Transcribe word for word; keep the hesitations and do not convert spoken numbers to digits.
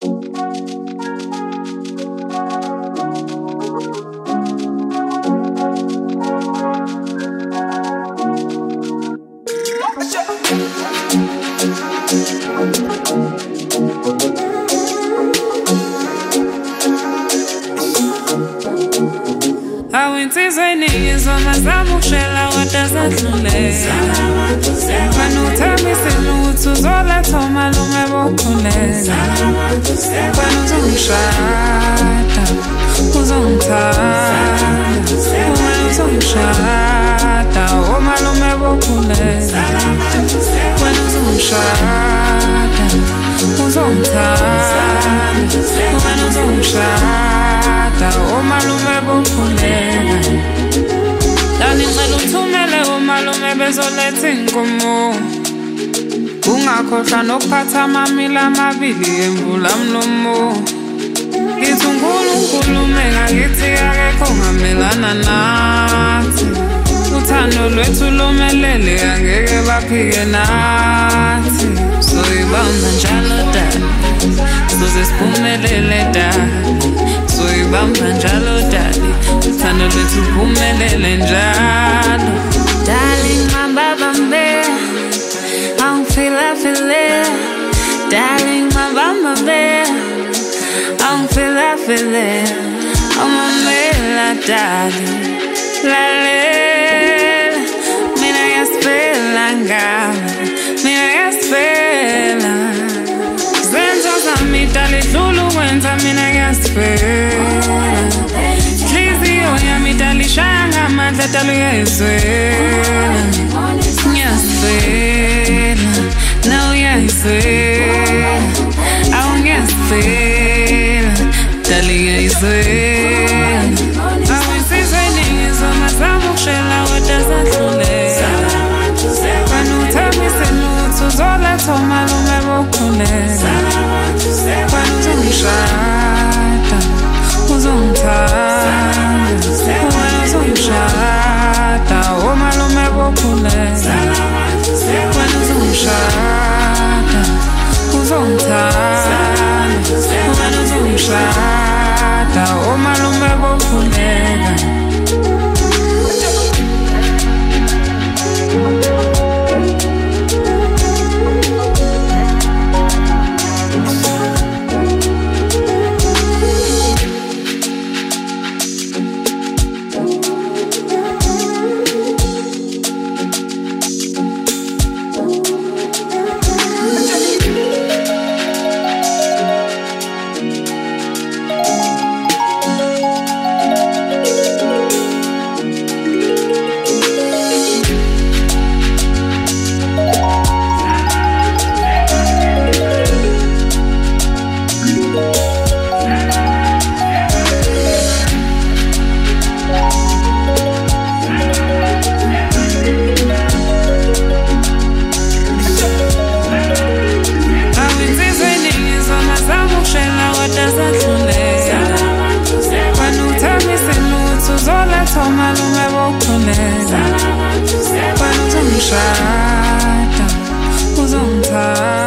Awensizweni ngizomazama ukushela wadazadlule Kwanuthabise lutho uzoletha umalume bokhuleka Kwanu uzongishada, uzongithanda Uma uzongishada, umalume bokhuleka Kwanu uzongishada, uzongithanda Uma uzongishada, umalume bokhuleka Dani ngicela uthumele umalume bezoletha inkomo Ungakhohlwa nokuphatha amamila amabili emvula mlomo Ngithi uNkulunkulu mengakithi akekho ngamelana nathi Uthando lwethu lomelele angeke baphike nathi Soyibamba njalo dani Soze siphumelele dani Soyibamba njalo dani Uthando lwethu phumelele njalo Darling mababa mbe I don't feel I feel it Darling mababa mbe I don't feel I feel it I'm a mela darling La lela Mina yaspela ngala Mina yaspela Zenzo zami dali dulu wenza mina yaspela Hlizio yami dali shanga mandla dali yayizwela Ngiyaspela No yayizwela Awu ngiyaspela Dali yayizwela Awensizweni ngizomazama ukushela wadazadlule Kwanuthabise lutho uzoletha umalume bokhuleka Kwanu uzongishada, uzongithanda Uma uzongishada, umalume bokhuleka Kwanu uzongishada, uzongithanda Uma uzongishada, umalume bokhuleka Umalume bokhuleka Kwanu uzongishada, uzongithanda